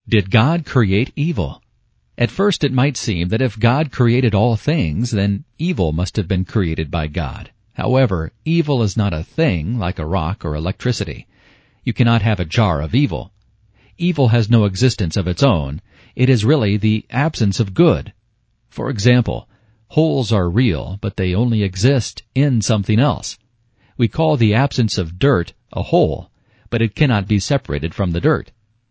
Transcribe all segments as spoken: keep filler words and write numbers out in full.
Did God create evil? At first it might seem that if God created all things, then evil must have been created by God. However, evil is not a thing like a rock or electricity. You cannot have a jar of evil. Evil has no existence of its own. It is really the absence of good. For example, holes are real, but they only exist in something else. We call the absence of dirt a hole, but it cannot be separated from the dirt.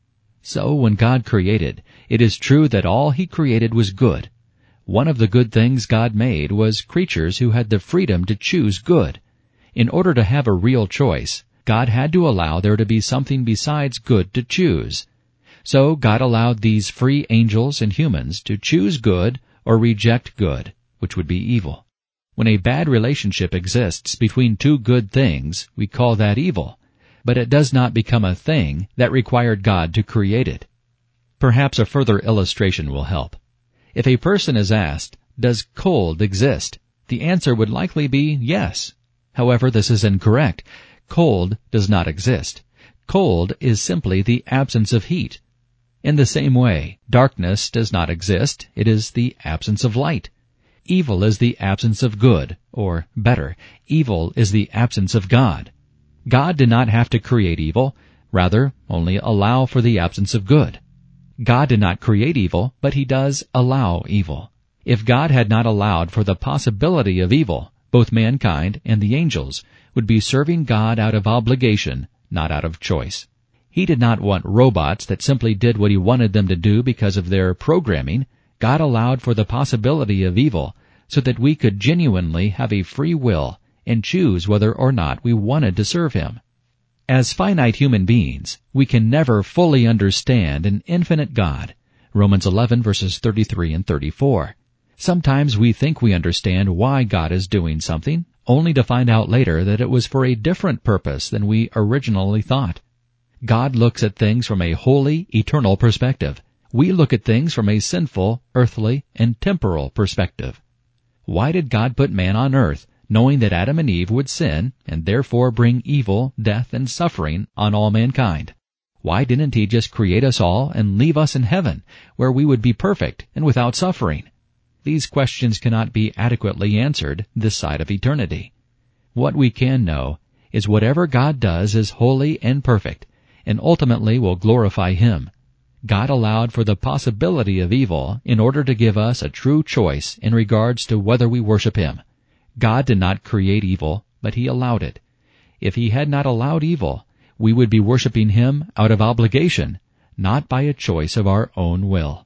So when God created, it is true that all He created was good. One of the good things God made was creatures who had the freedom to choose good. In order to have a real choice, God had to allow there to be something besides good to choose. So God allowed these free angels and humans to choose good or reject good, which would be evil. When a bad relationship exists between two good things, we call that evil. But it does not become a thing that required God to create it. Perhaps a further illustration will help. If a person is asked, "Does cold exist?" the answer would likely be yes. However, this is incorrect. Cold does not exist. Cold is simply the absence of heat. In the same way, darkness does not exist. It is the absence of light. Evil is the absence of good, or better, evil is the absence of God. God did not have to create evil, rather only allow for the absence of good. God did not create evil, but He does allow evil. If God had not allowed for the possibility of evil, both mankind and the angels would be serving God out of obligation, not out of choice. He did not want robots that simply did what He wanted them to do because of their programming. God allowed for the possibility of evil so that we could genuinely have a free will and choose whether or not we wanted to serve Him. As finite human beings, we can never fully understand an infinite God. Romans eleven verses thirty-three and thirty-four. Sometimes we think we understand why God is doing something, only to find out later that it was for a different purpose than we originally thought. God looks at things from a holy, eternal perspective. We look at things from a sinful, earthly, and temporal perspective. Why did God put man on earth, knowing that Adam and Eve would sin and therefore bring evil, death, and suffering on all mankind? Why didn't He just create us all and leave us in heaven, where we would be perfect and without suffering? These questions cannot be adequately answered this side of eternity. What we can know is whatever God does is holy and perfect, and ultimately will glorify Him. God allowed for the possibility of evil in order to give us a true choice in regards to whether we worship Him. God did not create evil, but He allowed it. If He had not allowed evil, we would be worshiping Him out of obligation, not by a choice of our own will.